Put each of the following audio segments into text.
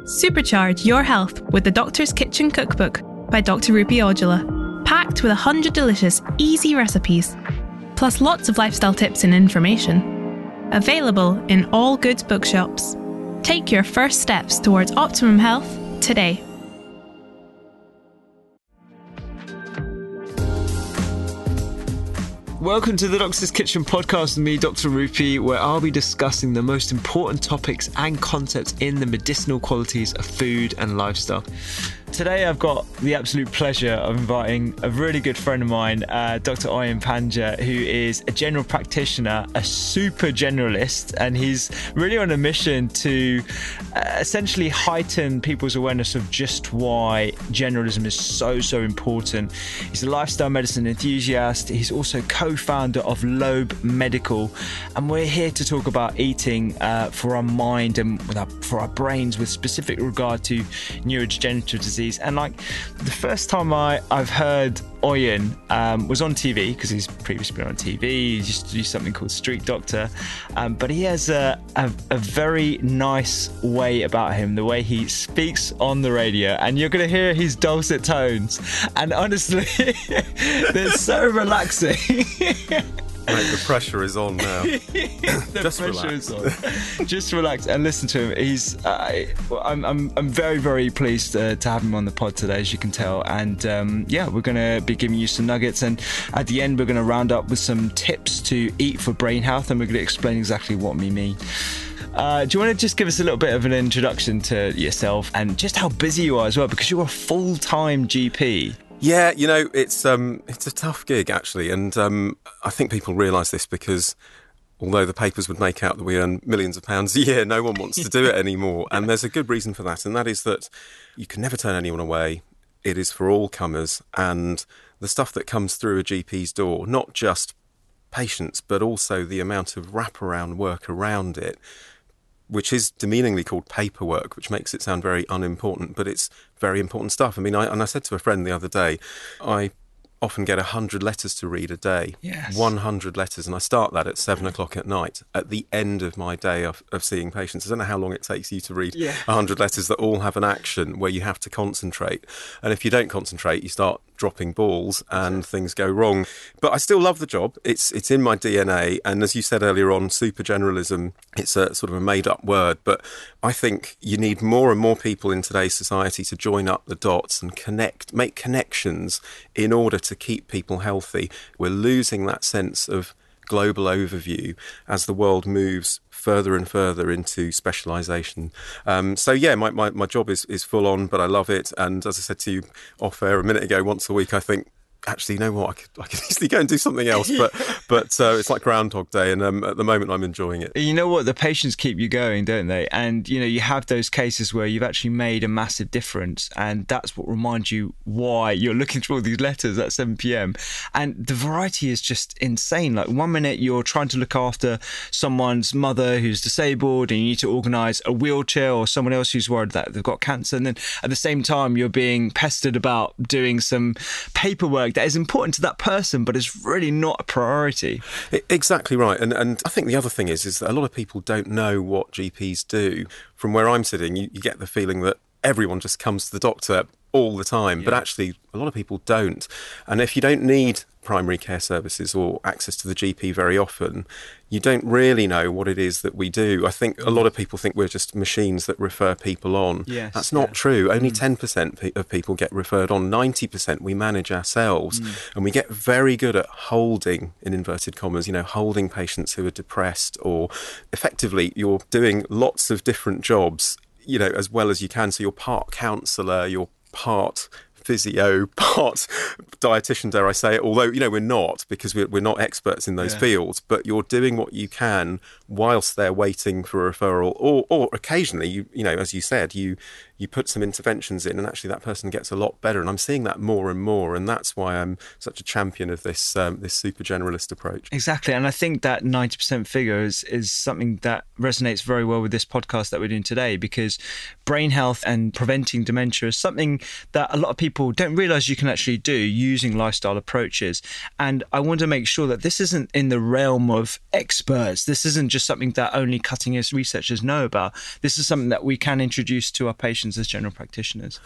Supercharge your health with the Doctor's Kitchen Cookbook by Dr. Rupi Ojala, packed with 100 delicious, easy recipes, plus lots of lifestyle tips and information. Available in all good bookshops. Take your first steps towards optimum health today. Welcome to the Doctor's Kitchen podcast with me, Dr. Rupi, where I'll be discussing the most important topics and concepts in the medicinal qualities of food and lifestyle. Today I've got the absolute pleasure of inviting a really good friend of mine, Dr. Oyen Panja, who is a general practitioner, a super generalist, and he's really on a mission to essentially heighten people's awareness of just why generalism is so important. He's a lifestyle medicine enthusiast. He's also co-founder of Lobe Medical, and we're here to talk about eating for our mind and for our brains with specific regard to neurodegenerative disease. And like the first time I've heard Oyen was on TV, because he's previously been on TV. He used to do something called Street Doctor, but he has a very nice way about him, the way he speaks on the radio, and you're going to hear his dulcet tones, and honestly they're so relaxing. Mate, the pressure is on now. Just pressure is on. Just relax and listen to him. He's. I'm very, very pleased to have him on the pod today, as you can tell. And we're going to be giving you some nuggets. And at the end, we're going to round up with some tips to eat for brain health, and we're going to explain exactly what we mean. Do you want to just give us a little bit of an introduction to yourself and just how busy you are as well, because you're a full-time GP. Yeah, you know, it's a tough gig, actually, and I think people realise this because although the papers would make out that we earn millions of pounds a year, no one wants to do it anymore, and there's a good reason for that, and that is that you can never turn anyone away. It is for all comers, and the stuff that comes through a GP's door, not just patients, but also the amount of wraparound work around it, which is demeaningly called paperwork, which makes it sound very unimportant, but it's very important stuff. I mean, I said to a friend the other day, I often get 100 letters to read a day. Yes. 100 letters, and I start that at 7 o'clock at night, at the end of my day of seeing patients. I don't know how long it takes you to read 100 letters that all have an action where you have to concentrate. And if you don't concentrate, you start dropping balls and things go wrong. But I still love the job. It's in my DNA. And as you said earlier on, super generalism, it's a sort of a made-up word. But I think you need more and more people in today's society to join up the dots and make connections in order to keep people healthy. We're losing that sense of global overview as the world moves further and further into specialisation. My job is full on, but I love it. And as I said to you off air a minute ago, once a week, I think, actually, you know what, I could easily go and do something else, but it's like Groundhog Day, and at the moment I'm enjoying it. You know what, the patients keep you going, don't they? And you know, you have those cases where you've actually made a massive difference, and that's what reminds you why you're looking through all these letters at 7 p.m. And the variety is just insane. Like 1 minute you're trying to look after someone's mother who's disabled and you need to organise a wheelchair, or someone else who's worried that they've got cancer, and then at the same time you're being pestered about doing some paperwork that is important to that person, but is really not a priority. Exactly right. And I think the other thing is that a lot of people don't know what GPs do. From where I'm sitting, you get the feeling that everyone just comes to the doctor all the time, but actually a lot of people don't. And if you don't need primary care services or access to the GP very often, you don't really know what it is that we do. I think a lot of people think we're just machines that refer people on. Yes, that's not true. Only 10% of people get referred on. 90% we manage ourselves. And we get very good at holding, in inverted commas, holding patients who are depressed, or effectively you're doing lots of different jobs, as well as you can. So you're part counsellor, you're part physio, part dietitian, dare I say it, although, we're not, because we're not experts in those fields, but you're doing what you can whilst they're waiting for a referral, or occasionally, as you said, you you put some interventions in, and actually that person gets a lot better. And I'm seeing that more and more, and that's why I'm such a champion of this this super generalist approach. Exactly, and I think that 90% figure is something that resonates very well with this podcast that we're doing today, because brain health and preventing dementia is something that a lot of people don't realise you can actually do using lifestyle approaches. And I want to make sure that this isn't in the realm of experts. This isn't just something that only cutting-edge researchers know about. This is something that we can introduce to our patients as general practitioners.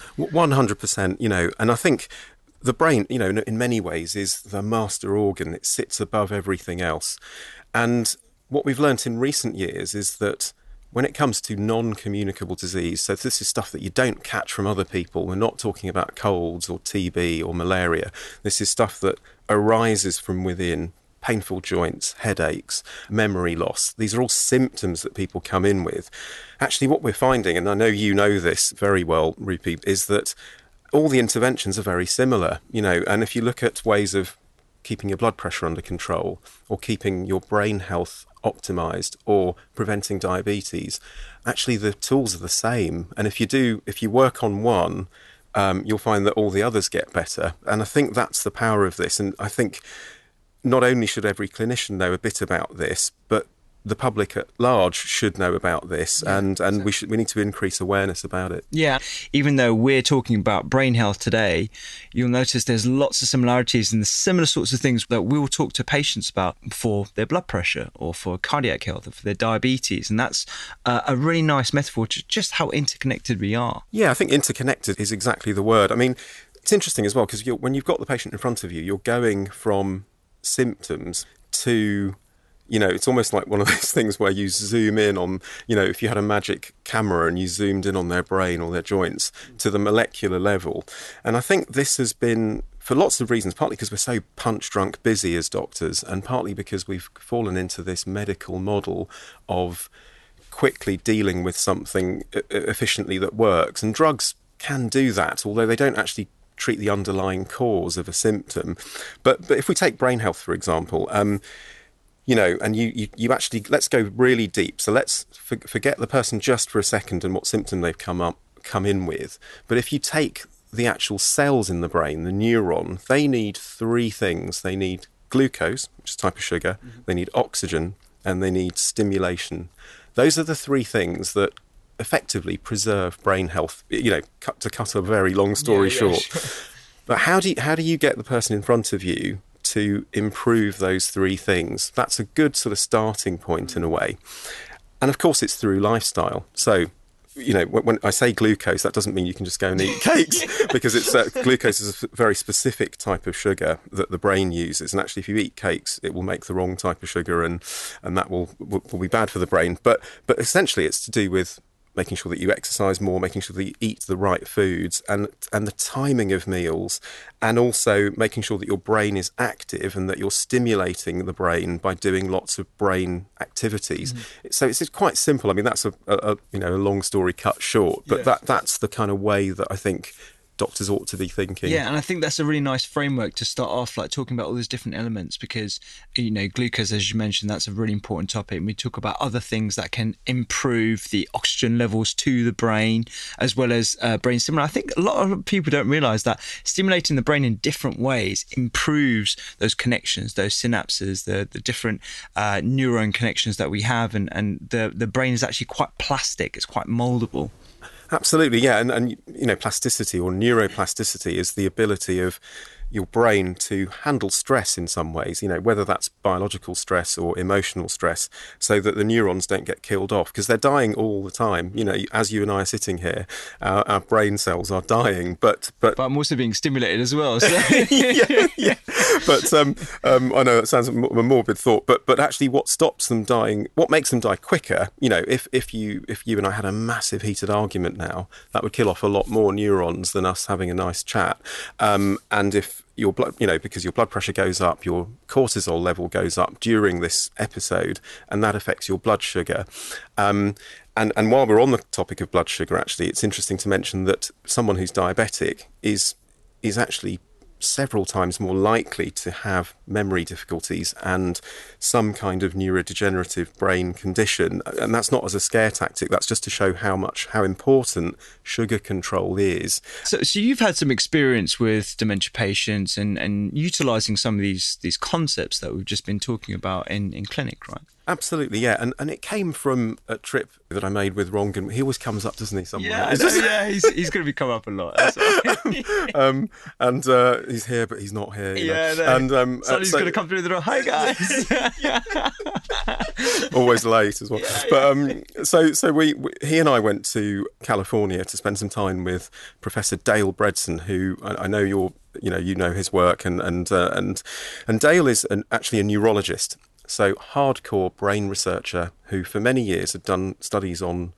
100%, and I think the brain, in many ways is the master organ. It sits above everything else. And what we've learnt in recent years is that when it comes to non-communicable disease, so this is stuff that you don't catch from other people. We're not talking about colds or TB or malaria. This is stuff that arises from within: painful joints, headaches, memory loss. These are all symptoms that people come in with. Actually, what we're finding, and I know you know this very well, Rupi, is that all the interventions are very similar, and if you look at ways of keeping your blood pressure under control, or keeping your brain health optimized, or preventing diabetes, actually the tools are the same. And if you work on one, you'll find that all the others get better. And I think that's the power of this. And I think not only should every clinician know a bit about this, but the public at large should know about this, and we need to increase awareness about it. Yeah, even though we're talking about brain health today, you'll notice there's lots of similarities in the similar sorts of things that we'll talk to patients about for their blood pressure or for cardiac health or for their diabetes. And that's a really nice metaphor to just how interconnected we are. Yeah, I think interconnected is exactly the word. I mean, it's interesting as well, because when you've got the patient in front of you, you're going from symptoms to, it's almost like one of those things where you zoom in on, if you had a magic camera and you zoomed in on their brain or their joints to the molecular level. And I think this has been, for lots of reasons, partly because we're so punch-drunk busy as doctors, and partly because we've fallen into this medical model of quickly dealing with something efficiently that works. And drugs can do that, although they don't actually treat the underlying cause of a symptom. But if we take brain health, for example, and you actually, let's go really deep. So let's forget the person just for a second and what symptom they've come in with. But if you take the actual cells in the brain, the neuron, they need three things. They need glucose, which is a type of sugar, they need oxygen, and they need stimulation. Those are the three things that effectively preserve brain health, to cut a very long story short. But how do you get the person in front of you to improve those three things? That's a good sort of starting point in a way. And of course it's through lifestyle. So, when I say glucose, that doesn't mean you can just go and eat cakes, because glucose is a very specific type of sugar that the brain uses. And actually, if you eat cakes, it will make the wrong type of sugar, and that will be bad for the brain. But essentially it's to do with making sure that you exercise more, making sure that you eat the right foods, and the timing of meals, and also making sure that your brain is active and that you're stimulating the brain by doing lots of brain activities. So it's quite simple. I mean, that's a long story cut short, but that's the kind of way that I think doctors ought to be thinking. Yeah, and I think that's a really nice framework to start off, like talking about all these different elements, because, glucose, as you mentioned, that's a really important topic. And we talk about other things that can improve the oxygen levels to the brain, as well as brain stimulation. I think a lot of people don't realise that stimulating the brain in different ways improves those connections, those synapses, the different neuron connections that we have, and the brain is actually quite plastic, it's quite mouldable. Absolutely, yeah. And plasticity or neuroplasticity is the ability of your brain to handle stress in some ways, whether that's biological stress or emotional stress, so that the neurons don't get killed off, because they're dying all the time. As you and I are sitting here, our brain cells are dying, but I'm also being stimulated as well. So. yeah. But I know it sounds a morbid thought, but actually, what stops them dying, what makes them die quicker? If you and I had a massive heated argument now, that would kill off a lot more neurons than us having a nice chat. And if your blood, because your blood pressure goes up, your cortisol level goes up during this episode, and that affects your blood sugar. And while we're on the topic of blood sugar, actually, it's interesting to mention that someone who's diabetic is actually several times more likely to have memory difficulties and some kind of neurodegenerative brain condition. And that's not as a scare tactic, that's just to show how important sugar control is. So you've had some experience with dementia patients and utilising some of these concepts that we've just been talking about in clinic, right? Absolutely, yeah. And it came from a trip that I made with Ron. He always comes up, doesn't he, somewhere? Yeah, he's going to be come up a lot. And he's here, but he's not here. Yeah, and somebody's going to come through the door. Hi, guys. Always late as well. But he and I went to California to spend some time with Professor Dale Bredson, who I know you know his work, and Dale is actually a neurologist. So hardcore brain researcher who for many years had done studies on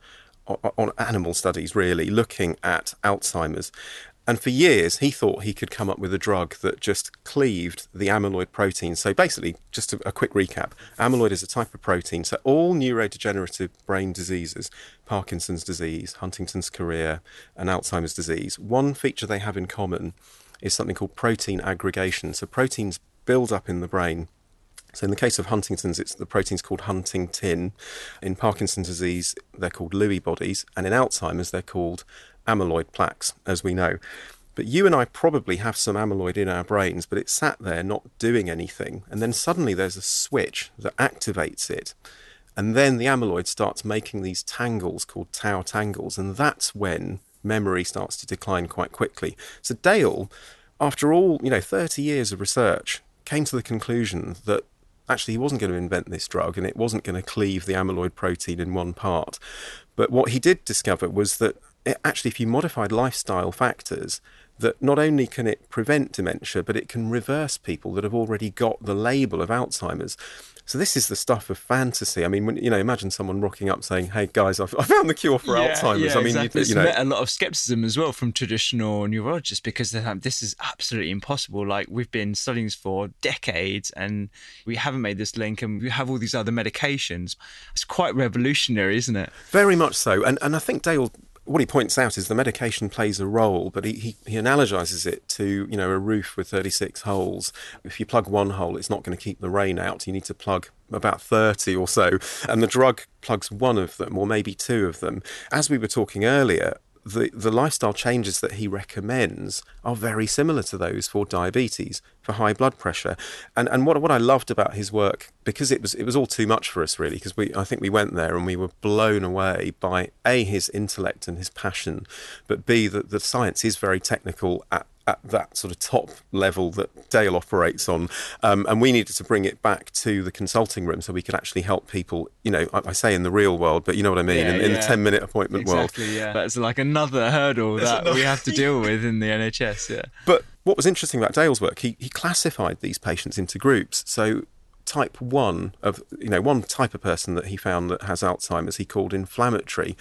animal studies, really, looking at Alzheimer's. And for years, he thought he could come up with a drug that just cleaved the amyloid protein. So basically, just a quick recap, amyloid is a type of protein. So all neurodegenerative brain diseases, Parkinson's disease, Huntington's chorea, and Alzheimer's disease, one feature they have in common is something called protein aggregation. So proteins build up in the brain. So in the case of Huntington's, the protein's called huntingtin. In Parkinson's disease, they're called Lewy bodies. And in Alzheimer's, they're called amyloid plaques, as we know. But you and I probably have some amyloid in our brains, but it's sat there not doing anything. And then suddenly there's a switch that activates it. And then the amyloid starts making these tangles called tau tangles. And that's when memory starts to decline quite quickly. So Dale, after all, 30 years of research, came to the conclusion that actually he wasn't going to invent this drug and it wasn't going to cleave the amyloid protein in one part. But what he did discover was that if you modified lifestyle factors, that not only can it prevent dementia, but it can reverse people that have already got the label of Alzheimer's. So this is the stuff of fantasy. I mean, imagine someone rocking up saying, "Hey guys, I found the cure for Alzheimer's." Yeah, I mean, exactly. It's met a lot of skepticism as well from traditional neurologists because they think this is absolutely impossible. Like, we've been studying this for decades and we haven't made this link, and we have all these other medications. It's quite revolutionary, isn't it? Very much so. And I think Dale, what he points out is the medication plays a role, but he analogizes it to, a roof with 36 holes. If you plug one hole, it's not going to keep the rain out. You need to plug about 30 or so. And the drug plugs one of them, or maybe two of them. As we were talking earlier, the lifestyle changes that he recommends are very similar to those for diabetes, for high blood pressure. And what I loved about his work, because it was all too much for us really, because I think we went there and we were blown away by A, his intellect and his passion, but B, that the science is very technical at that sort of top level that Dale operates on. And we needed to bring it back to the consulting room so we could actually help people, I say in the real world, but you know what I mean, in the 10-minute appointment world. Exactly, yeah. That's like another hurdle we have to deal with in the NHS, yeah. But what was interesting about Dale's work, he classified these patients into groups. So type 1 of, one type of person that he found that has Alzheimer's, he called inflammatory.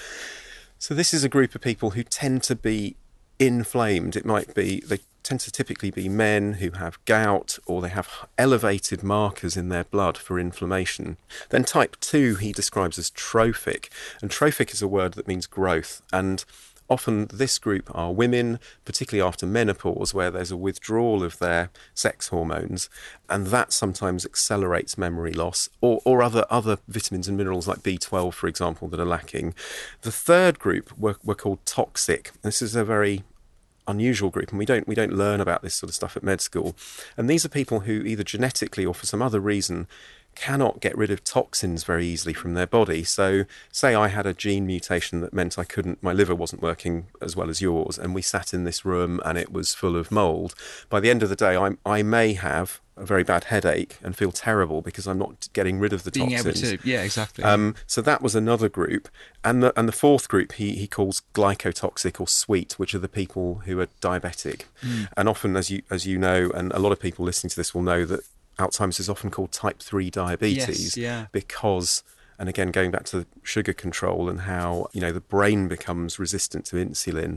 So this is a group of people who tend to be inflamed. They tend to typically be men who have gout, or they have elevated markers in their blood for inflammation. Then type 2 he describes as trophic, and trophic is a word that means growth, and often this group are women, particularly after menopause, where there's a withdrawal of their sex hormones, and that sometimes accelerates memory loss, or other vitamins and minerals like B12, for example, that are lacking. The third group were called toxic. This is a very unusual group, and we don't learn about this sort of stuff at med school. And these are people who either genetically or for some other reason cannot get rid of toxins very easily from their body. So say I had a gene mutation that meant my liver wasn't working as well as yours, and we sat in this room and it was full of mold. By the end of the day, I may have a very bad headache and feel terrible because I'm not getting rid of the toxins. Yeah, exactly. So that was another group. And the fourth group he calls glycotoxic or sweet, which are the people who are diabetic. And often, as you know, and a lot of people listening to this will know, that Alzheimer's is often called type 3 diabetes because, and again, going back to sugar control and how, the brain becomes resistant to insulin.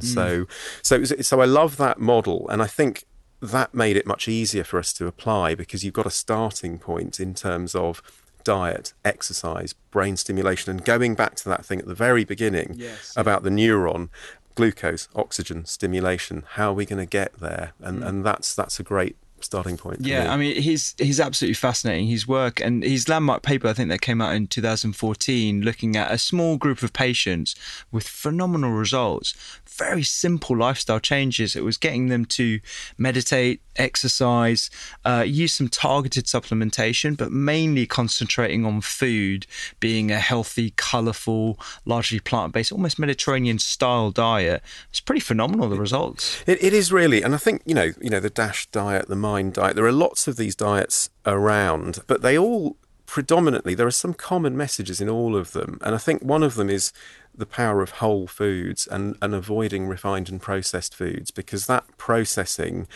So I love that model. And I think that made it much easier for us to apply, because you've got a starting point in terms of diet, exercise, brain stimulation, and going back to that thing at the very beginning about the neuron. glucose, oxygen, stimulation. How are we going to get there? And that's a great starting point. Yeah, I mean, he's absolutely fascinating. His work and his landmark paper, I think that came out in 2014, looking at a small group of patients with phenomenal results, very simple lifestyle changes. It was getting them to meditate, exercise, use some targeted supplementation, but mainly concentrating on food, being a healthy, colourful, largely plant-based, almost Mediterranean-style diet. It's pretty phenomenal, the results. It is really, and I think, you know, the DASH diet, the MIND diet, there are lots of these diets around, but they all predominantly, there are some common messages in all of them. And I think one of them is the power of whole foods and avoiding refined and processed foods, because that processing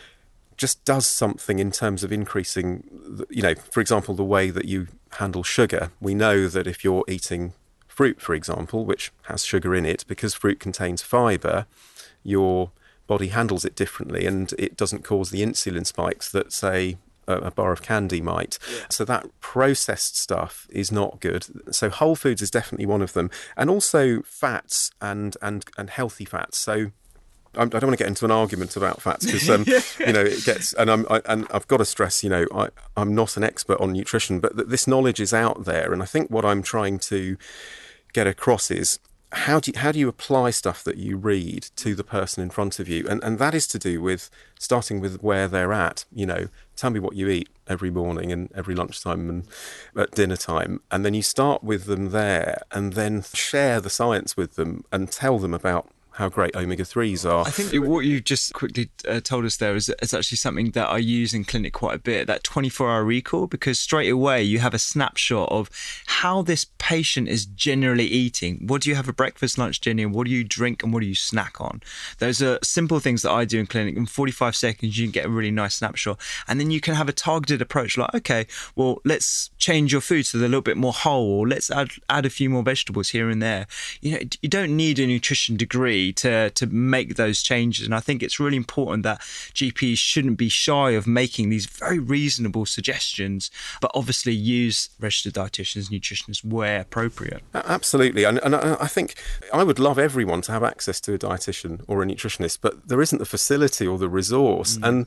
just does something in terms of increasing, you know, for example, the way that you handle sugar. We know that if you're eating fruit, for example, which has sugar in it, because fruit contains fibre, your body handles it differently and it doesn't cause the insulin spikes that, say, a bar of candy might. Yeah. So that processed stuff is not good. So whole foods is definitely one of them. And also fats and healthy fats. So I don't want to get into an argument about fats because, you know, it gets, and I've got to stress, you know, I'm not an expert on nutrition, but this knowledge is out there. And I think what I'm trying to get across is, how do you apply stuff that you read to the person in front of you? And that is to do with starting with where they're at. You know, tell me what you eat every morning and every lunchtime and at dinner time. And then you start with them there and then share the science with them and tell them about how great omega-3s are. I think what you just quickly told us there is actually something that I use in clinic quite a bit, that 24-hour recall, because straight away you have a snapshot of how this patient is generally eating. What do you have for breakfast, lunch, dinner, and what do you drink and what do you snack on? Those are simple things that I do in clinic. In 45 seconds, you can get a really nice snapshot. And then you can have a targeted approach like, okay, well, let's change your food so they're a little bit more whole, or let's add a few more vegetables here and there. You know, you don't need a nutrition degree to make those changes. And I think it's really important that GPs shouldn't be shy of making these very reasonable suggestions, but obviously use registered dietitians, nutritionists where appropriate. Absolutely. And I think I would love everyone to have access to a dietitian or a nutritionist, but there isn't the facility or the resource. And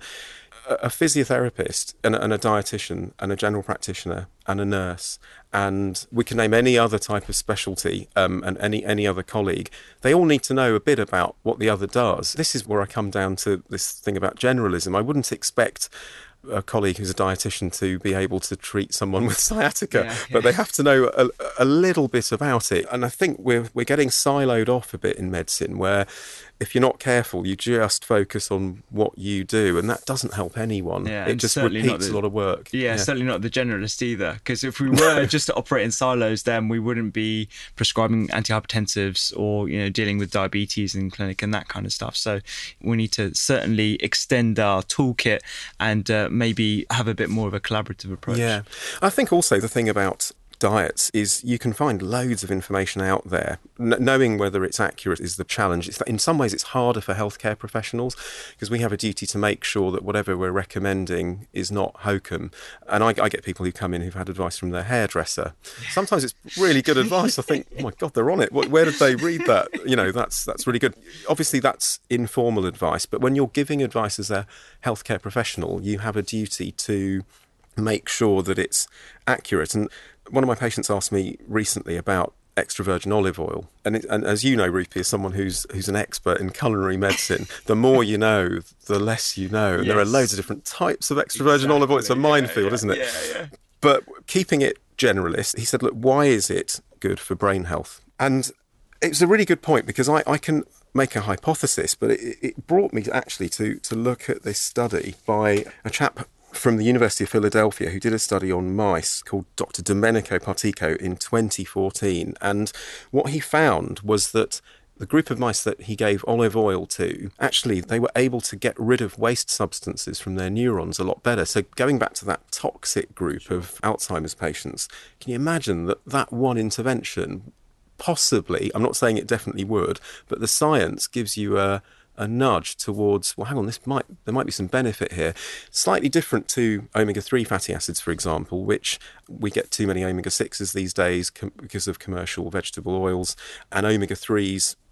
a physiotherapist and a dietitian and a general practitioner and a nurse, and we can name any other type of specialty, and any other colleague, they all need to know a bit about what the other does. This is where I come down to this thing about generalism. I wouldn't expect a colleague who's a dietitian to be able to treat someone with sciatica, but they have to know a little bit about it. And I think we're getting siloed off a bit in medicine, where if you're not careful, you just focus on what you do, and that doesn't help anyone. It just repeats a lot of work. Certainly not the generalist either, because if we were just to operate in silos, then we wouldn't be prescribing antihypertensives or, you know, dealing with diabetes in clinic and that kind of stuff. So we need to certainly extend our toolkit and maybe have a bit more of a collaborative approach. Yeah, I think also the thing about diets is you can find loads of information out there. Knowing whether it's accurate is the challenge. In some ways it's harder for healthcare professionals because we have a duty to make sure that whatever we're recommending is not hokum. And I get people who come in who've had advice from their hairdresser. Sometimes it's really good advice. I think, oh my God, they're on it. Where did they read that? You know, that's really good. Obviously that's informal advice, but when you're giving advice as a healthcare professional, you have a duty to make sure that it's accurate. And one of my patients asked me recently about extra virgin olive oil. And as you know, Rupi, as someone who's an expert in culinary medicine, the more you know, the less you know. And there are loads of different types of extra virgin olive oil. It's a minefield, isn't it? Yeah. But keeping it generalist, he said, look, why is it good for brain health? And it's a really good point, because I can make a hypothesis, but it brought me actually to look at this study by a chap from the University of Philadelphia who did a study on mice called Dr. Domenico Partico in 2014. And what he found was that the group of mice that he gave olive oil to, actually they were able to get rid of waste substances from their neurons a lot better. So going back to that toxic group of Alzheimer's patients, can you imagine that one intervention possibly, I'm not saying it definitely would, but the science gives you a nudge towards, well, hang on, there might be some benefit here. Slightly different to omega-3 fatty acids, for example, which we get too many omega-6s these days because of commercial vegetable oils, and omega-3s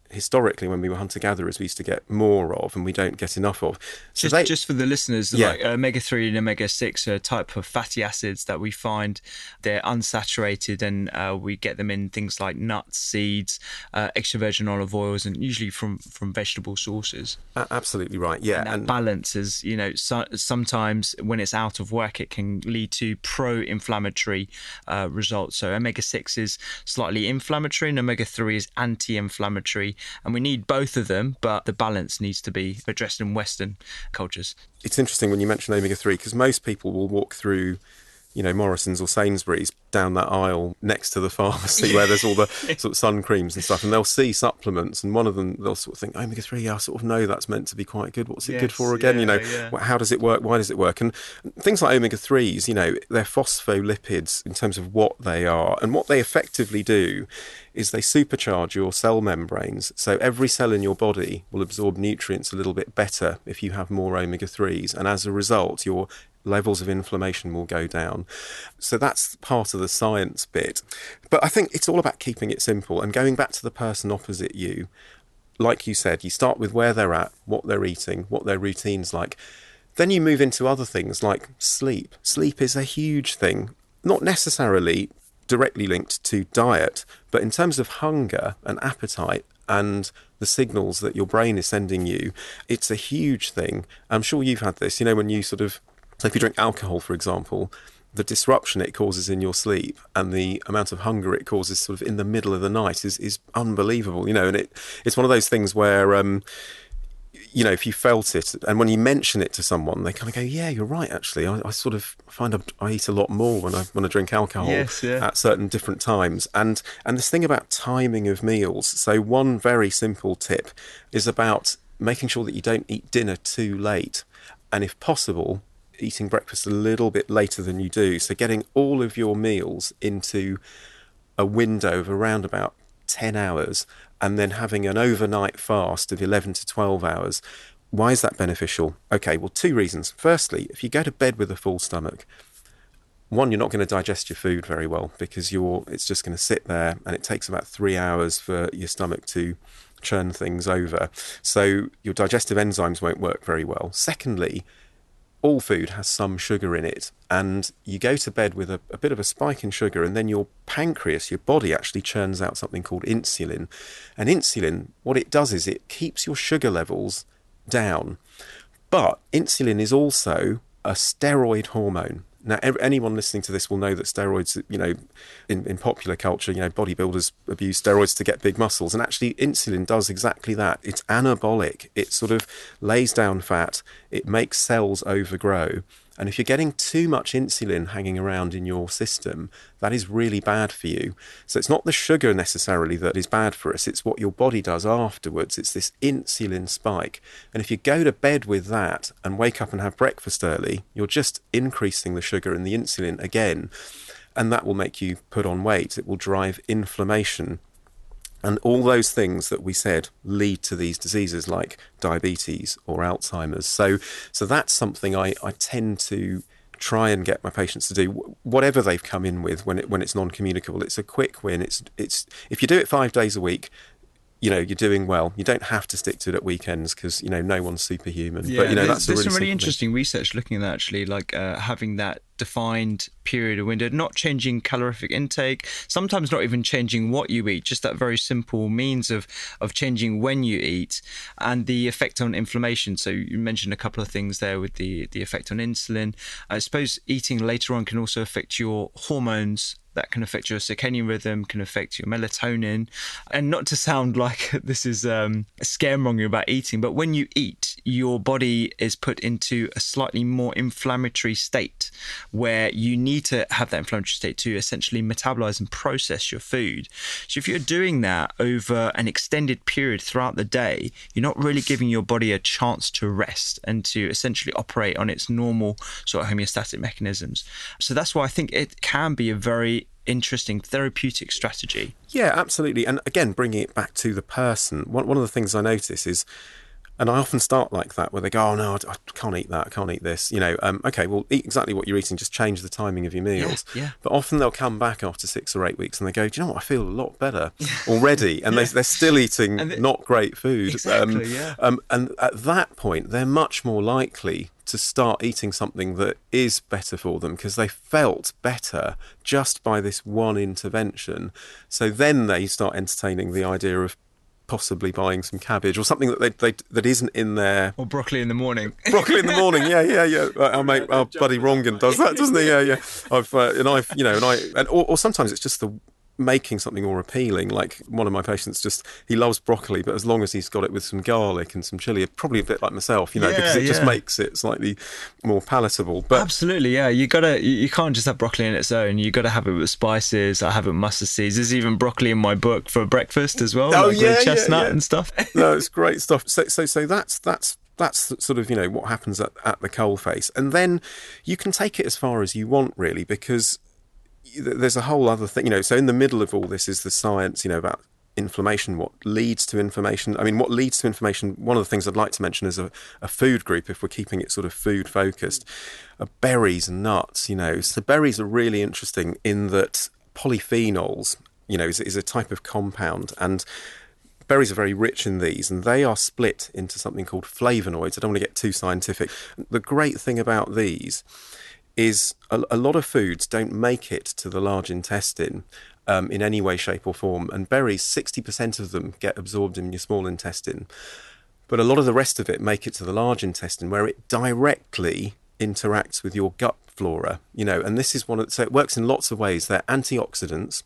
historically, when we were hunter-gatherers, we used to get more of, and we don't get enough of. So just for the listeners, like omega-3 and omega-6 are a type of fatty acids that we find they're unsaturated, and we get them in things like nuts, seeds, extra virgin olive oils, and usually from vegetable sources. Absolutely right, yeah. And that balance is, sometimes when it's out of whack, it can lead to pro-inflammatory results. So omega-6 is slightly inflammatory and omega-3 is anti-inflammatory. And we need both of them, but the balance needs to be addressed in Western cultures. It's interesting when you mention omega-3, because most people will walk through, Morrison's or Sainsbury's down that aisle next to the pharmacy where there's all the sort of sun creams and stuff, and they'll see supplements, and one of them, they'll sort of think, omega-3, I sort of know that's meant to be quite good. What's it good for again? How does it work? Why does it work? And things like omega-3s, they're phospholipids in terms of what they are, and what they effectively do is they supercharge your cell membranes. So every cell in your body will absorb nutrients a little bit better if you have more omega-3s, and as a result, your levels of inflammation will go down. So that's part of the science bit. But I think it's all about keeping it simple and going back to the person opposite you. Like you said, you start with where they're at, what they're eating, what their routine's like. Then you move into other things like sleep. Sleep is a huge thing, not necessarily directly linked to diet, but in terms of hunger and appetite and the signals that your brain is sending you, it's a huge thing. I'm sure you've had this, when you so if you drink alcohol, for example, the disruption it causes in your sleep and the amount of hunger it causes sort of in the middle of the night is unbelievable, and it's one of those things where, if you felt it, and when you mention it to someone, they kind of go, yeah, you're right, actually. I sort of find I eat a lot more when I drink alcohol at certain different times. And this thing about timing of meals. So one very simple tip is about making sure that you don't eat dinner too late. And if possible, eating breakfast a little bit later than you do. So getting all of your meals into a window of around about 10 hours and then having an overnight fast of 11 to 12 hours. Why is that beneficial? Okay, well, two reasons. Firstly, if you go to bed with a full stomach, one, you're not going to digest your food very well because it's just going to sit there, and it takes about 3 hours for your stomach to churn things over. So your digestive enzymes won't work very well. Secondly, all food has some sugar in it, and you go to bed with a bit of a spike in sugar, and then your pancreas, your body, actually churns out something called insulin. And insulin, what it does is it keeps your sugar levels down. But insulin is also a steroid hormone. Now, anyone listening to this will know that steroids, in popular culture, bodybuilders abuse steroids to get big muscles. And actually, insulin does exactly that. It's anabolic. It sort of lays down fat. It makes cells overgrow. And if you're getting too much insulin hanging around in your system, that is really bad for you. So it's not the sugar necessarily that is bad for us. It's what your body does afterwards. It's this insulin spike. And if you go to bed with that and wake up and have breakfast early, you're just increasing the sugar and the insulin again. And that will make you put on weight. It will drive inflammation. And all those things that we said lead to these diseases like diabetes or Alzheimer's. So that's something I tend to try and get my patients to do, whatever they've come in with when it's non-communicable. It's a quick win. It's if you do it 5 days a week, you're doing well. You don't have to stick to it at weekends because, no one's superhuman. Yeah, but, that's there's some really interesting research looking at that, actually, like having that defined period of window, not changing calorific intake, sometimes not even changing what you eat, just that very simple means of changing when you eat and the effect on inflammation. So you mentioned a couple of things there with the effect on insulin. I suppose eating later on can also affect your hormones. That can affect your circadian rhythm, can affect your melatonin. And not to sound like this is scaremongering about eating, but when you eat, your body is put into a slightly more inflammatory state where you need to have that inflammatory state to essentially metabolize and process your food. So if you're doing that over an extended period throughout the day, you're not really giving your body a chance to rest and to essentially operate on its normal sort of homeostatic mechanisms. So that's why I think it can be a very interesting therapeutic strategy. Yeah, absolutely. And again, bringing it back to the person, one of the things I notice is And I often start like that, where they go, oh, no, I can't eat that, I can't eat this. Okay, well, eat exactly what you're eating, just change the timing of your meals. Yeah. But often they'll come back after 6 or 8 weeks and they go, do you know what, I feel a lot better already. And they're still eating not great food. Exactly, yeah. And at that point, they're much more likely to start eating something that is better for them because they felt better just by this one intervention. So then they start entertaining the idea of possibly buying some cabbage or something that isn't in there. Or broccoli in the morning. Broccoli in the morning, yeah. Our buddy Rongan does that, doesn't he? Yeah. Or sometimes it's just the making something more appealing. Like one of my patients, he loves broccoli, but as long as he's got it with some garlic and some chili, probably a bit like myself, because it just makes it slightly more palatable. But absolutely, yeah. You can't just have broccoli on its own. You got to have it with spices. I have it with mustard seeds. There's even broccoli in my book for breakfast as well. With chestnut and stuff. No, it's great stuff. So that's sort of what happens at the coalface, and then you can take it as far as you want, really, because there's a whole other thing, so in the middle of all this is the science, about inflammation, what leads to inflammation. I mean, what leads to inflammation, one of the things I'd like to mention is a food group, if we're keeping it sort of food focused, berries and nuts, So berries are really interesting in that polyphenols, is a type of compound, and berries are very rich in these, and they are split into something called flavonoids. I don't want to get too scientific. The great thing about these is a lot of foods don't make it to the large intestine in any way, shape or form. And berries, 60% of them get absorbed in your small intestine. But a lot of the rest of it make it to the large intestine, where it directly interacts with your gut flora. And this is so it works in lots of ways. They're antioxidants.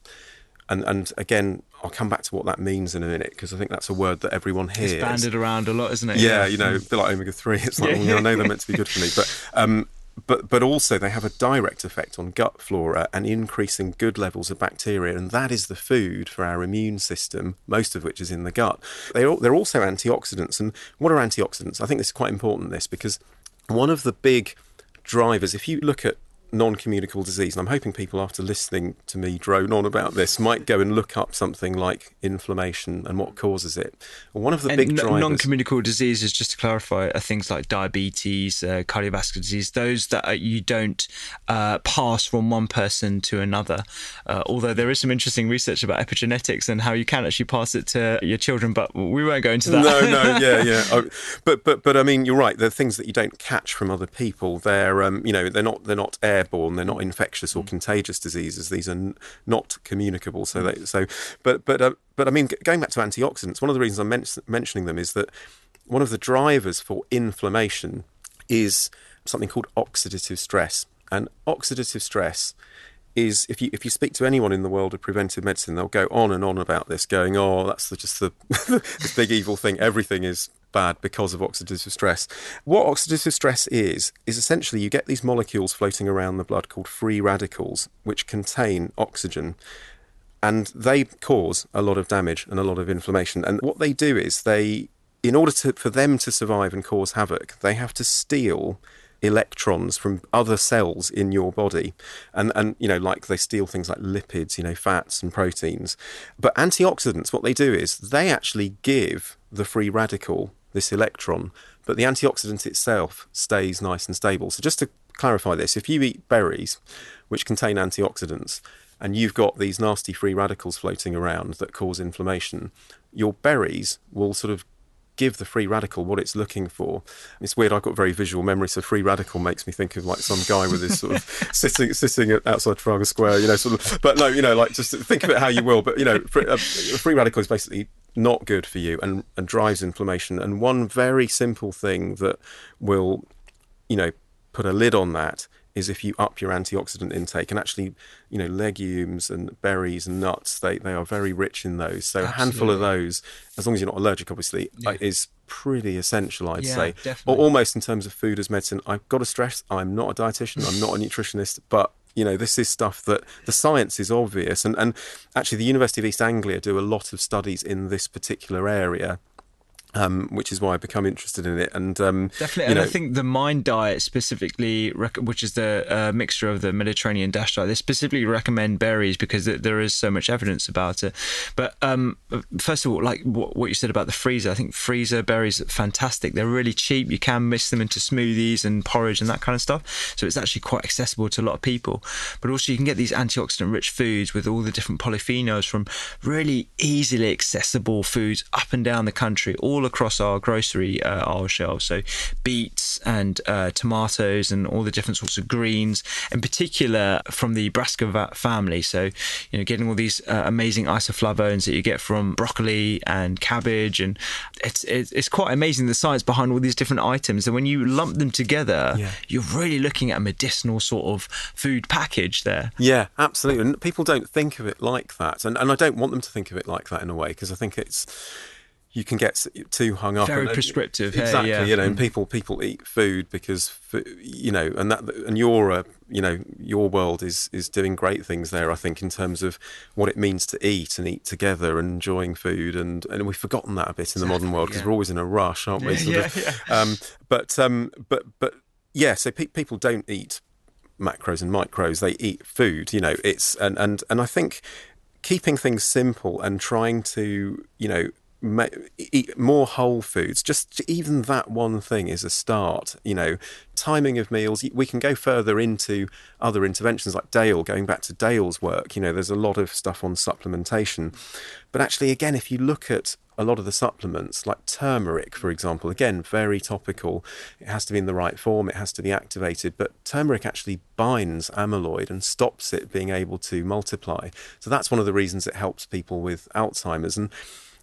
And again, I'll come back to what that means in a minute, because I think that's a word that everyone hears. It's banded around a lot, isn't it? Yeah, a bit like omega-3. It's like, I know they're meant to be good for me. But also they have a direct effect on gut flora and increasing good levels of bacteria, and that is the food for our immune system, most of which is in the gut. They're also antioxidants. And what are antioxidants? I think this is quite important, because one of the big drivers, if you look at non-communicable disease, and I'm hoping people after listening to me drone on about this might go and look up something like inflammation and what causes it. One of the big drivers... Non-communicable diseases, just to clarify, are things like diabetes, cardiovascular disease, those that you don't pass from one person to another. Although there is some interesting research about epigenetics and how you can actually pass it to your children, but we won't go into that. No, yeah. But I mean, you're right. They're things that you don't catch from other people. They're they're not airborne. They're not infectious or contagious diseases. These are not communicable. But I mean, going back to antioxidants, one of the reasons I'm mentioning them is that one of the drivers for inflammation is something called oxidative stress. And oxidative stress is, if you speak to anyone in the world of preventive medicine, they'll go on and on about this, going, oh, that's just the this big evil thing. Everything is bad because of oxidative stress. What oxidative stress is essentially you get these molecules floating around the blood called free radicals, which contain oxygen, and they cause a lot of damage and a lot of inflammation. And what they do is in order for them to survive and cause havoc, they have to steal electrons from other cells in your body, and like they steal things like lipids, fats and proteins. But antioxidants, what they do is they actually give the free radical this electron, but the antioxidant itself stays nice and stable. So just to clarify this, if you eat berries which contain antioxidants and you've got these nasty free radicals floating around that cause inflammation, your berries will sort of give the free radical what it's looking for. It's weird, I've got very visual memory, so free radical makes me think of like some guy with his sort of sitting outside Trafalgar Square, but no, like just think of it how you will, but free radical is basically not good for you and drives inflammation. And one very simple thing that will, put a lid on that is if you up your antioxidant intake. And actually, legumes and berries and nuts, they are very rich in those. So Absolutely. A handful of those, as long as you're not allergic, obviously, is pretty essential, I'd say. Definitely. Or almost in terms of food as medicine. I've got to stress, I'm not a dietitian, I'm not a nutritionist, but this is stuff that the science is obvious. And actually, the University of East Anglia do a lot of studies in this particular area. which is why I've become interested in it. And definitely, and I think the Mind diet specifically, which is the mixture of the Mediterranean DASH diet, they specifically recommend berries because there is so much evidence about it. But first of all, like what you said about the freezer, I think freezer berries are fantastic. They're really cheap. You can mix them into smoothies and porridge and that kind of stuff. So it's actually quite accessible to a lot of people. But also you can get these antioxidant-rich foods with all the different polyphenols from really easily accessible foods up and down the country, all across our grocery aisle shelves. So beets and tomatoes and all the different sorts of greens, in particular from the brassica family. So, getting all these amazing isoflavones that you get from broccoli and cabbage, and it's quite amazing the science behind all these different items. And when you lump them together, you're really looking at a medicinal sort of food package there. Yeah, absolutely. And people don't think of it like that, and I don't want them to think of it like that in a way, because I think you can get too hung up. Very prescriptive. Exactly. Hey, yeah. And people eat food because, and your world is doing great things there, I think, in terms of what it means to eat and eat together and enjoying food. And we've forgotten that a bit in the modern world because we're always in a rush, aren't we? So people don't eat macros and micros, they eat food, and I think keeping things simple and trying to, eat more whole foods, just even that one thing is a start. Timing of meals, we can go further into other interventions like going back to Dale's work. There's a lot of stuff on supplementation, but actually, again, if you look at a lot of the supplements, like turmeric, for example, again, very topical. It has to be in the right form, it has to be activated, but turmeric actually binds amyloid and stops it being able to multiply. So that's one of the reasons it helps people with Alzheimer's. And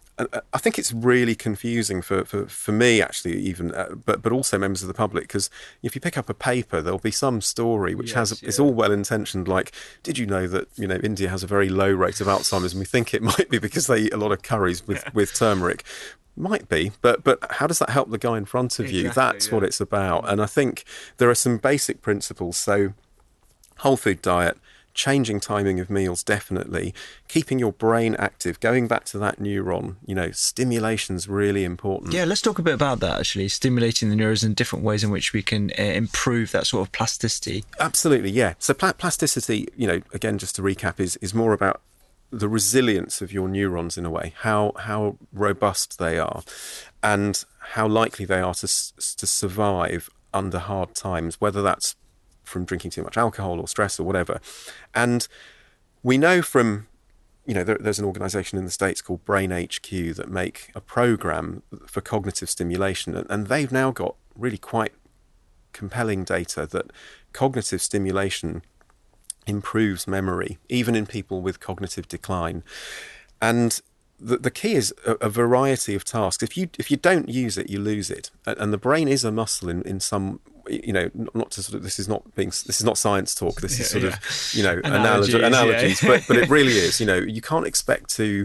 I think it's really confusing for me, actually, even, but also members of the public, because if you pick up a paper, there'll be some story which it's all well-intentioned, like, did you know that, India has a very low rate of Alzheimer's, and we think it might be because they eat a lot of curries with turmeric. Might be, but how does that help the guy in front of you? That's what it's about. And I think there are some basic principles. So whole food diet, changing timing of meals, definitely. Keeping your brain active, going back to that neuron, stimulation's really important. Yeah, let's talk a bit about that, actually, stimulating the neurons and different ways in which we can improve that sort of plasticity. Absolutely, yeah. So plasticity, again, just to recap, is more about the resilience of your neurons in a way, how robust they are and how likely they are to survive under hard times, whether that's from drinking too much alcohol or stress or whatever. And we know from, there's an organisation in the States called Brain HQ that make a programme for cognitive stimulation, and they've now got really quite compelling data that cognitive stimulation improves memory, even in people with cognitive decline. And the key is a variety of tasks. If you don't use it, you lose it. And the brain is a muscle in some, not to sort of, this is not science talk. This is sort of, analogies. But it really is. You can't expect to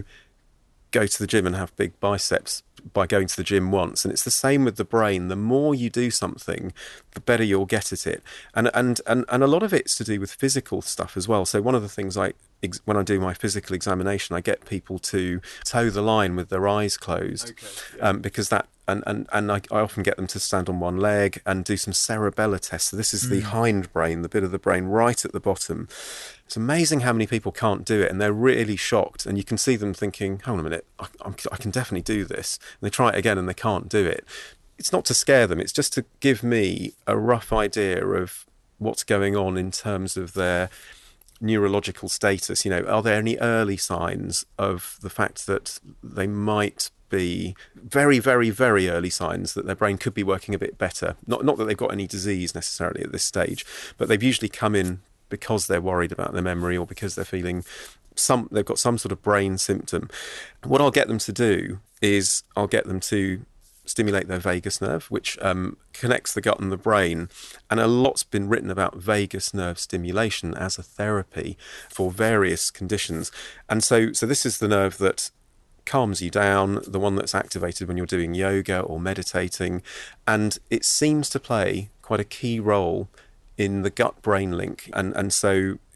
go to the gym and have big biceps by going to the gym once. And it's the same with the brain. The more you do something, the better you'll get at it. And a lot of it's to do with physical stuff as well. So one of the things when I do my physical examination, I get people to toe the line with their eyes closed, because that, and I often get them to stand on one leg and do some cerebellar tests. So this is the hindbrain, the bit of the brain right at the bottom. It's amazing how many people can't do it, and they're really shocked. And you can see them thinking, "Hold on a minute, I can definitely do this." And they try it again, and they can't do it. It's not to scare them; it's just to give me a rough idea of what's going on in terms of their neurological status. Are there any early signs of the fact that they might be very, very, very early signs that their brain could be working a bit better? Not that they've got any disease necessarily at this stage, but they've usually come in because they're worried about their memory or because they're feeling they've got some sort of brain symptom. What I'll get them to do is I'll get them to stimulate their vagus nerve, which connects the gut and the brain. And a lot's been written about vagus nerve stimulation as a therapy for various conditions. And so this is the nerve that calms you down, the one that's activated when you're doing yoga or meditating. And it seems to play quite a key role in the gut-brain link. And so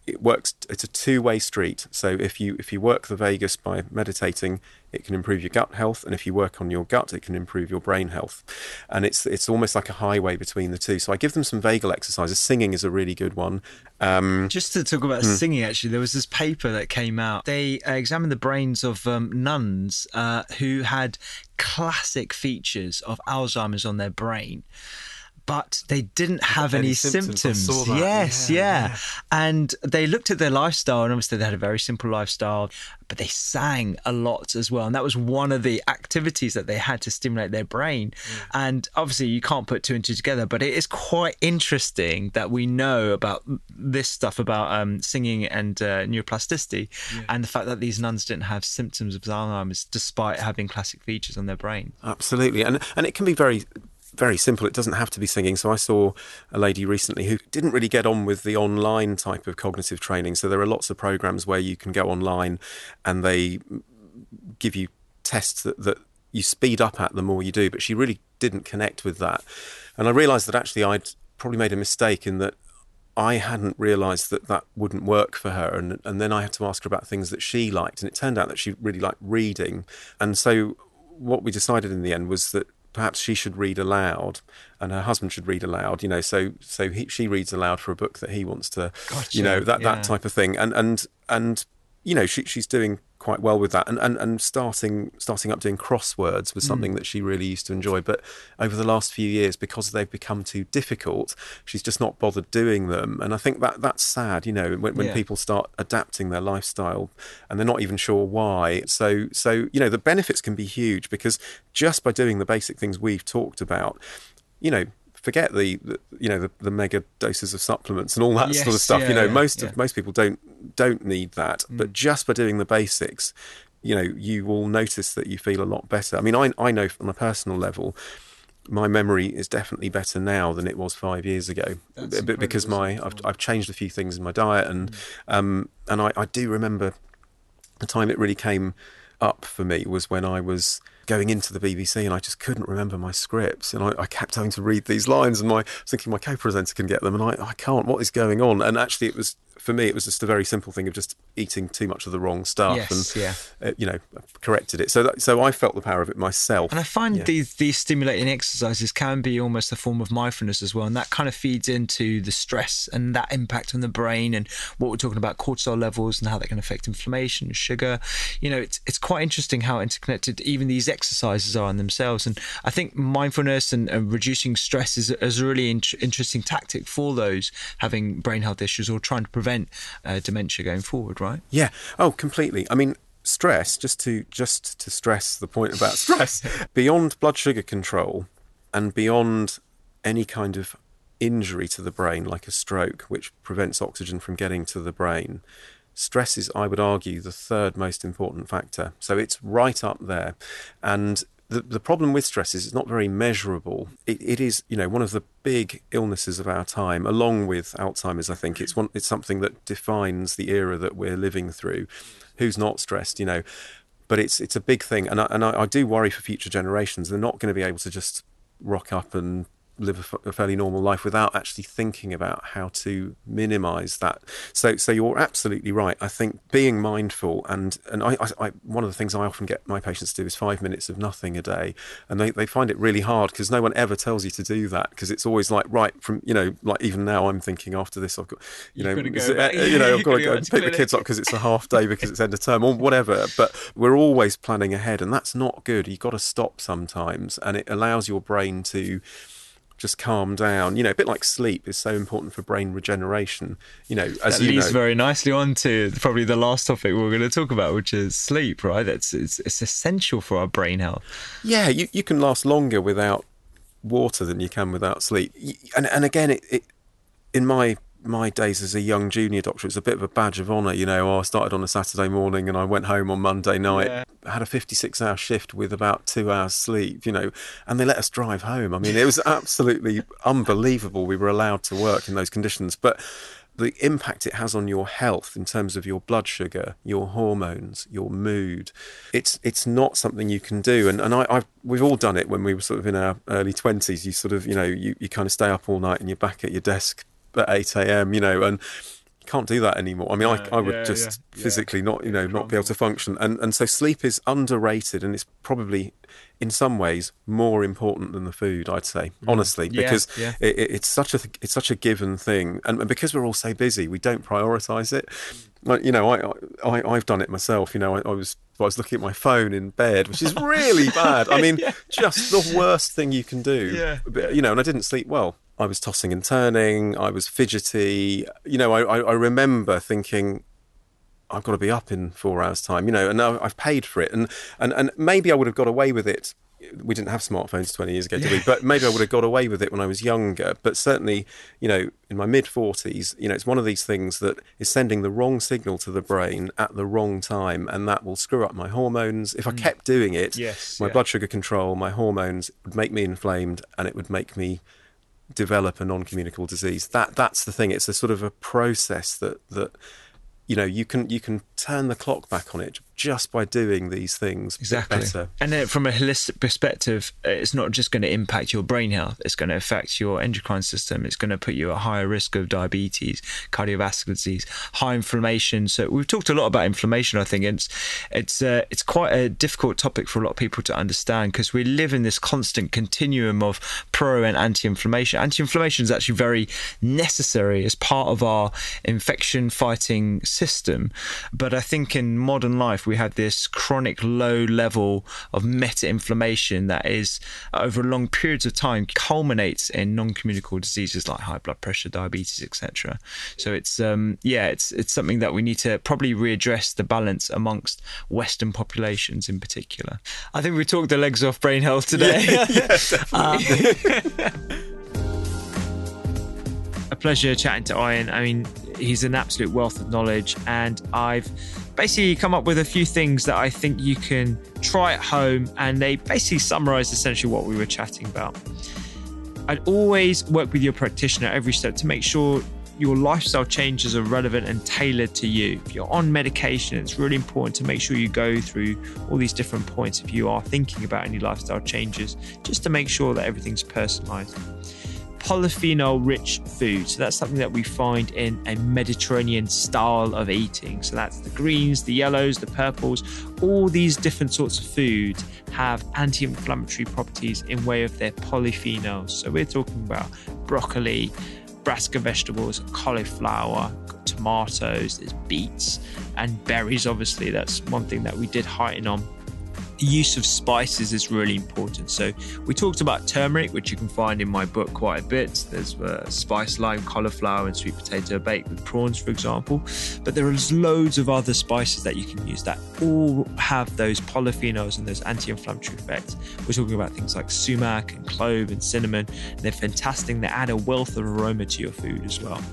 it works. It's a two-way street. So if you work the vagus by meditating, it can improve your gut health, and if you work on your gut, it can improve your brain health. And it's almost like a highway between the two. So I give them some vagal exercises. Singing is a really good one. Just to talk about singing, actually, there was this paper that came out. They examined the brains of nuns who had classic features of Alzheimer's on their brain, but they didn't have any symptoms. Yes, yeah. And they looked at their lifestyle, and obviously they had a very simple lifestyle, but they sang a lot as well. And that was one of the activities that they had to stimulate their brain. And obviously you can't put two and two together, but it is quite interesting that we know about this stuff about singing and neuroplasticity, and the fact that these nuns didn't have symptoms of Alzheimer's despite having classic features on their brain. Absolutely. And it can be very simple. It doesn't have to be singing. So I saw a lady recently who didn't really get on with the online type of cognitive training. So there are lots of programs where you can go online and they give you tests that you speed up at the more you do, but she really didn't connect with that. And I realised that actually I'd probably made a mistake in that I hadn't realised that wouldn't work for her. And then I had to ask her about things that she liked. And it turned out that she really liked reading. And so what we decided in the end was that perhaps she should read aloud and her husband should read aloud, so she reads aloud for a book that he wants to, that type of thing. And she's doing quite well with that. And starting up doing crosswords was something that she really used to enjoy. But over the last few years, because they've become too difficult, she's just not bothered doing them. And I think that's sad, when people start adapting their lifestyle and they're not even sure why. So the benefits can be huge, because just by doing the basic things we've talked about, forget the mega doses of supplements and all that sort of stuff. Most people don't need that, but just by doing the basics, you will notice that you feel a lot better. I mean, I know on a personal level, my memory is definitely better now than it was 5 years ago, because I've changed a few things in my diet, and I do remember the time it really came up for me was when I was going into the BBC and I just couldn't remember my scripts, and I kept having to read these lines, and I was thinking my co-presenter can get them, and I can't. What is going on? And actually, for me, it was just a very simple thing of just eating too much of the wrong stuff, corrected it. So I felt the power of it myself. And I find these stimulating exercises can be almost a form of mindfulness as well, and that kind of feeds into the stress and that impact on the brain, and what we're talking about, cortisol levels and how that can affect inflammation, sugar. It's quite interesting how interconnected even these exercises are in themselves. And I think mindfulness and reducing stress is a really interesting tactic for those having brain health issues or trying to prevent dementia going forward, right? Yeah. Oh, completely. I mean, stress, just to stress the point about stress, beyond blood sugar control and beyond any kind of injury to the brain, like a stroke, which prevents oxygen from getting to the brain, stress is, I would argue, the third most important factor. So it's right up there. And the problem with stress is it's not very measurable. It is, one of the big illnesses of our time, along with Alzheimer's. I think it's something that defines the era that we're living through. Who's not stressed, But it's a big thing, and I do worry for future generations. They're not going to be able to just rock up and live a fairly normal life without actually thinking about how to minimise that. So you're absolutely right. I think being mindful, and I one of the things I often get my patients to do is 5 minutes of nothing a day, and they find it really hard because no one ever tells you to do that, because it's always like, right from like even now I'm thinking after this I've got I've got to go and pick the kids up because it's a half day because it's end of term or whatever, but we're always planning ahead, and that's not good. You've got to stop sometimes, and it allows your brain to just calm down. A bit like sleep is so important for brain regeneration. As that leads very nicely on to probably the last topic we're going to talk about, which is sleep, right? It's essential for our brain health. Yeah, you can last longer without water than you can without sleep. And again, it in my days as a young junior doctor, it was a bit of a badge of honour. I started on a Saturday morning and I went home on Monday night. Yeah. I had a 56-hour shift with about 2 hours sleep, and they let us drive home. I mean, it was absolutely unbelievable. We were allowed to work in those conditions. But the impact it has on your health in terms of your blood sugar, your hormones, your mood, it's not something you can do. And we've all done it when we were sort of in our early 20s. You sort of, you kind of stay up all night and you're back at your desk at 8 a.m, and can't do that anymore. I mean, I would physically not be able to function. And so sleep is underrated, and it's probably in some ways more important than the food, I'd say, honestly, because it's such a given thing. And because we're all so busy, we don't prioritise it. Like, I've done it myself. I was looking at my phone in bed, which is really bad. I mean, just the worst thing you can do. Yeah. But, and I didn't sleep well. I was tossing and turning. I was fidgety. I remember thinking, I've got to be up in 4 hours' time, and now I've paid for it. And maybe I would have got away with it. We didn't have smartphones 20 years ago, did we? But maybe I would have got away with it when I was younger. But certainly, in my mid-40s, it's one of these things that is sending the wrong signal to the brain at the wrong time, and that will screw up my hormones. If I kept doing it, my blood sugar control, my hormones would make me inflamed, and it would make me develop a non-communicable disease. That's the thing. It's a sort of a process that you can turn the clock back on it just by doing these things better. And then from a holistic perspective, it's not just going to impact your brain health, it's going to affect your endocrine system, it's going to put you at higher risk of diabetes, cardiovascular disease, high inflammation. So we've talked a lot about inflammation, I think, and it's quite a difficult topic for a lot of people to understand, because we live in this constant continuum of pro and anti-inflammation. Anti-inflammation is actually very necessary as part of our infection fighting system, but I think in modern life we have this chronic low level of meta-inflammation that is, over long periods of time, culminates in non-communicable diseases like high blood pressure, diabetes, etc. So it's something that we need to probably readdress the balance amongst Western populations in particular. I think we talked the legs off brain health today. A pleasure chatting to Ian. I mean, he's an absolute wealth of knowledge, and I've basically come up with a few things that I think you can try at home, and they basically summarize essentially what we were chatting about. I'd always work with your practitioner at every step to make sure your lifestyle changes are relevant and tailored to you. If you're on medication, it's really important to make sure you go through all these different points if you are thinking about any lifestyle changes, just to make sure that everything's personalized. Polyphenol-rich food. So that's something that we find in a Mediterranean style of eating. So that's the greens, the yellows, the purples. All these different sorts of foods have anti-inflammatory properties in way of their polyphenols. So we're talking about broccoli, brassica vegetables, cauliflower, tomatoes, there's beets, and berries. Obviously, that's one thing that we did heighten on. The use of spices is really important. So we talked about turmeric, which you can find in my book quite a bit. There's spice lime, cauliflower, and sweet potato baked with prawns, for example. But there is loads of other spices that you can use that all have those polyphenols and those anti-inflammatory effects. We're talking about things like sumac and clove and cinnamon. And they're fantastic. They add a wealth of aroma to your food as well.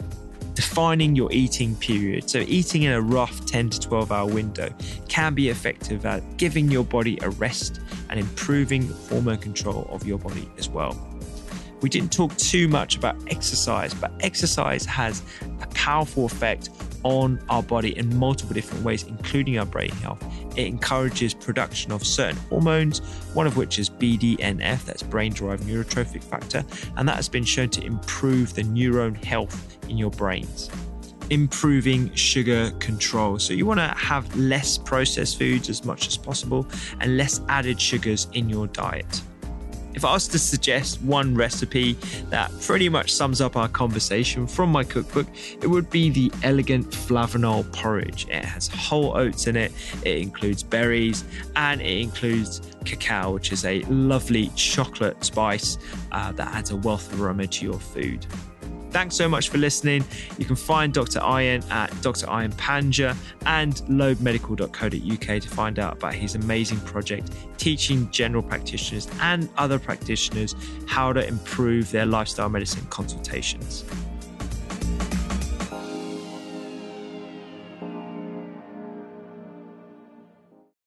Defining your eating period. So eating in a rough 10 to 12 hour window can be effective at giving your body a rest and improving the hormone control of your body as well. We didn't talk too much about exercise, but exercise has a powerful effect on our body in multiple different ways, including our brain health. It encourages production of certain hormones, one of which is BDNF, that's brain-derived neurotrophic factor, and that has been shown to improve the neuron health in your brains. Improving sugar control. So you want to have less processed foods as much as possible and less added sugars in your diet. If I was to suggest one recipe that pretty much sums up our conversation from my cookbook, it would be the Elegant Flavanol Porridge. It has whole oats in it, it includes berries, and it includes cacao, which is a lovely chocolate spice that adds a wealth of aroma to your food. Thanks so much for listening. You can find Dr. Ian at Dr. Ian Panja and lobemedical.co.uk to find out about his amazing project teaching general practitioners and other practitioners how to improve their lifestyle medicine consultations.